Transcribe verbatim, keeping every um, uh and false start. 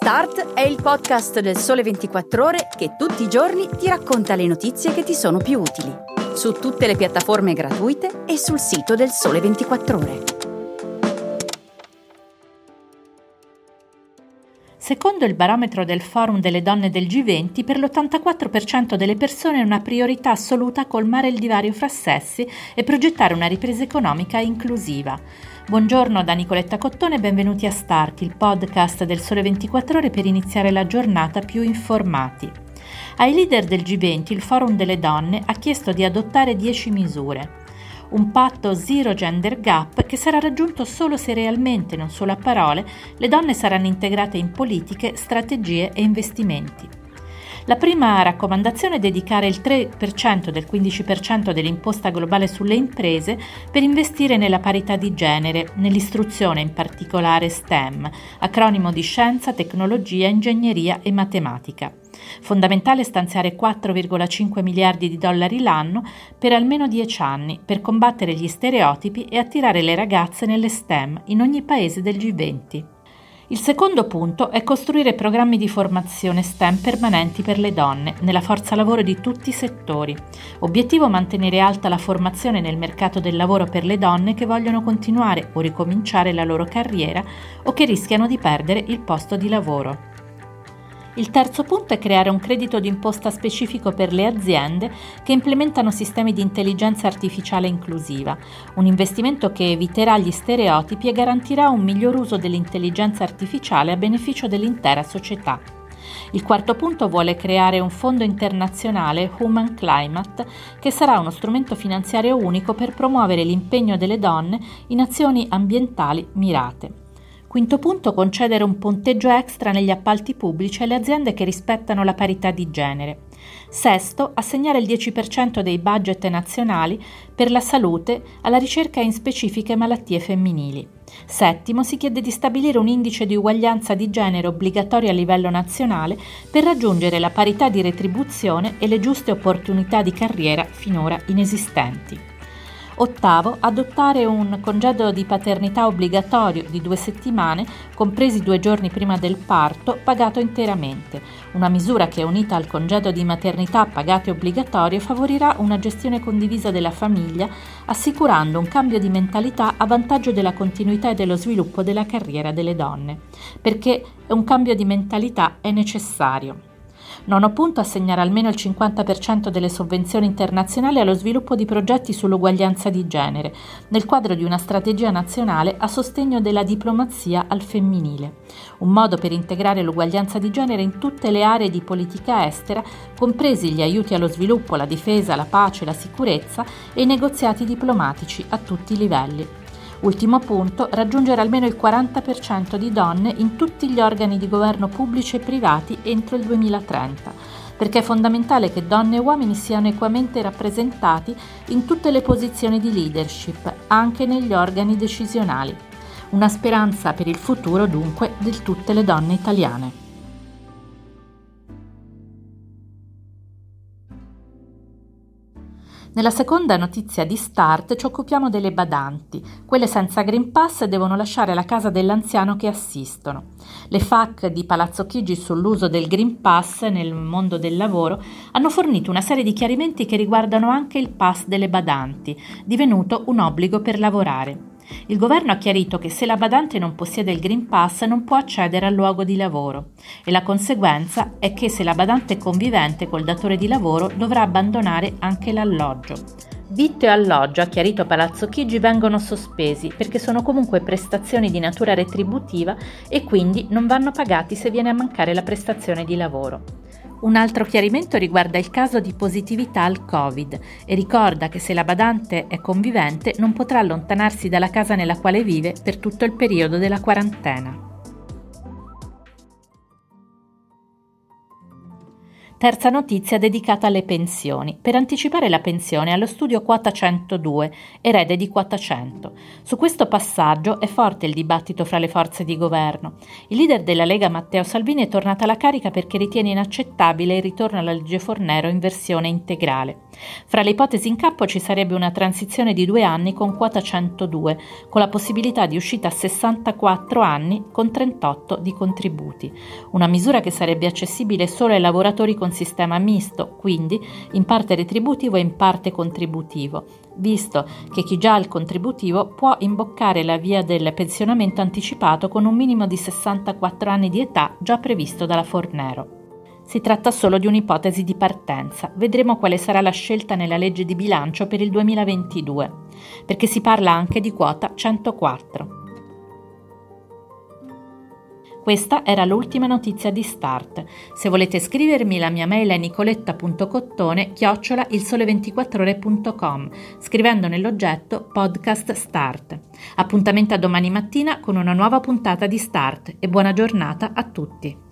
Start è il podcast del Sole ventiquattro Ore che tutti i giorni ti racconta le notizie che ti sono più utili. Su tutte le piattaforme gratuite e sul sito del Sole ventiquattro Ore. Secondo il barometro del Forum delle donne del G venti, per l'ottantaquattro per cento delle persone è una priorità assoluta colmare il divario fra sessi e progettare una ripresa economica inclusiva. Buongiorno da Nicoletta Cottone e benvenuti a Start, il podcast del Sole ventiquattro Ore per iniziare la giornata più informati. Ai leader del G venti il Forum delle donne ha chiesto di adottare dieci misure. Un patto Zero Gender Gap che sarà raggiunto solo se realmente, non solo a parole, le donne saranno integrate in politiche, strategie e investimenti. La prima raccomandazione è dedicare il tre per cento del quindici per cento dell'imposta globale sulle imprese per investire nella parità di genere, nell'istruzione in particolare STEM, acronimo di scienza, tecnologia, ingegneria e matematica. Fondamentale stanziare quattro virgola cinque miliardi di dollari l'anno per almeno dieci anni per combattere gli stereotipi e attirare le ragazze nelle STEM in ogni paese del G venti. Il secondo punto è costruire programmi di formazione STEM permanenti per le donne, nella forza lavoro di tutti i settori. Obiettivo mantenere alta la formazione nel mercato del lavoro per le donne che vogliono continuare o ricominciare la loro carriera o che rischiano di perdere il posto di lavoro. Il terzo punto è creare un credito d'imposta specifico per le aziende che implementano sistemi di intelligenza artificiale inclusiva, un investimento che eviterà gli stereotipi e garantirà un miglior uso dell'intelligenza artificiale a beneficio dell'intera società. Il quarto punto vuole creare un fondo internazionale Human Climate che sarà uno strumento finanziario unico per promuovere l'impegno delle donne in azioni ambientali mirate. Quinto punto, concedere un punteggio extra negli appalti pubblici alle aziende che rispettano la parità di genere. Sesto, assegnare il dieci per cento dei budget nazionali per la salute alla ricerca in specifiche malattie femminili. Settimo, si chiede di stabilire un indice di uguaglianza di genere obbligatorio a livello nazionale per raggiungere la parità di retribuzione e le giuste opportunità di carriera finora inesistenti. Ottavo, adottare un congedo di paternità obbligatorio di due settimane, compresi due giorni prima del parto, pagato interamente. Una misura che, unita al congedo di maternità pagato e obbligatorio, favorirà una gestione condivisa della famiglia, assicurando un cambio di mentalità a vantaggio della continuità e dello sviluppo della carriera delle donne. Perché un cambio di mentalità è necessario. Nono punto, assegnare almeno il cinquanta per cento delle sovvenzioni internazionali allo sviluppo di progetti sull'uguaglianza di genere, nel quadro di una strategia nazionale a sostegno della diplomazia al femminile. Un modo per integrare l'uguaglianza di genere in tutte le aree di politica estera, compresi gli aiuti allo sviluppo, la difesa, la pace, la sicurezza e i negoziati diplomatici a tutti i livelli. Ultimo punto, raggiungere almeno il quaranta per cento di donne in tutti gli organi di governo pubblici e privati entro il duemilatrenta, perché è fondamentale che donne e uomini siano equamente rappresentati in tutte le posizioni di leadership, anche negli organi decisionali. Una speranza per il futuro, dunque, di tutte le donne italiane. Nella seconda notizia di Start ci occupiamo delle badanti. Quelle senza Green Pass devono lasciare la casa dell'anziano che assistono. Le F A Q di Palazzo Chigi sull'uso del Green Pass nel mondo del lavoro hanno fornito una serie di chiarimenti che riguardano anche il pass delle badanti, divenuto un obbligo per lavorare. Il governo ha chiarito che se la badante non possiede il Green Pass non può accedere al luogo di lavoro e la conseguenza è che se la badante è convivente col datore di lavoro dovrà abbandonare anche l'alloggio. Vitto e alloggio, ha chiarito Palazzo Chigi, vengono sospesi perché sono comunque prestazioni di natura retributiva e quindi non vanno pagati se viene a mancare la prestazione di lavoro. Un altro chiarimento riguarda il caso di positività al Covid e ricorda che se la badante è convivente non potrà allontanarsi dalla casa nella quale vive per tutto il periodo della quarantena. Terza notizia dedicata alle pensioni. Per anticipare la pensione allo studio quota centodue, erede di quota cento. Su questo passaggio è forte il dibattito fra le forze di governo. Il leader della Lega Matteo Salvini è tornato alla carica perché ritiene inaccettabile il ritorno alla legge Fornero in versione integrale. Fra le ipotesi in campo ci sarebbe una transizione di due anni con quota centodue, con la possibilità di uscita a sessantaquattro anni con trentotto di contributi. Una misura che sarebbe accessibile solo ai lavoratori con sistema misto, quindi in parte retributivo e in parte contributivo, visto che chi già ha il contributivo può imboccare la via del pensionamento anticipato con un minimo di sessantaquattro anni di età già previsto dalla Fornero. Si tratta solo di un'ipotesi di partenza, vedremo quale sarà la scelta nella legge di bilancio per il duemilaventidue, perché si parla anche di quota centoquattro. Questa era l'ultima notizia di Start. Se volete scrivermi, la mia mail è nicoletta punto cottone chiocciola il sole ventiquattro ore punto com, scrivendo nell'oggetto Podcast Start. Appuntamento a domani mattina con una nuova puntata di Start e buona giornata a tutti.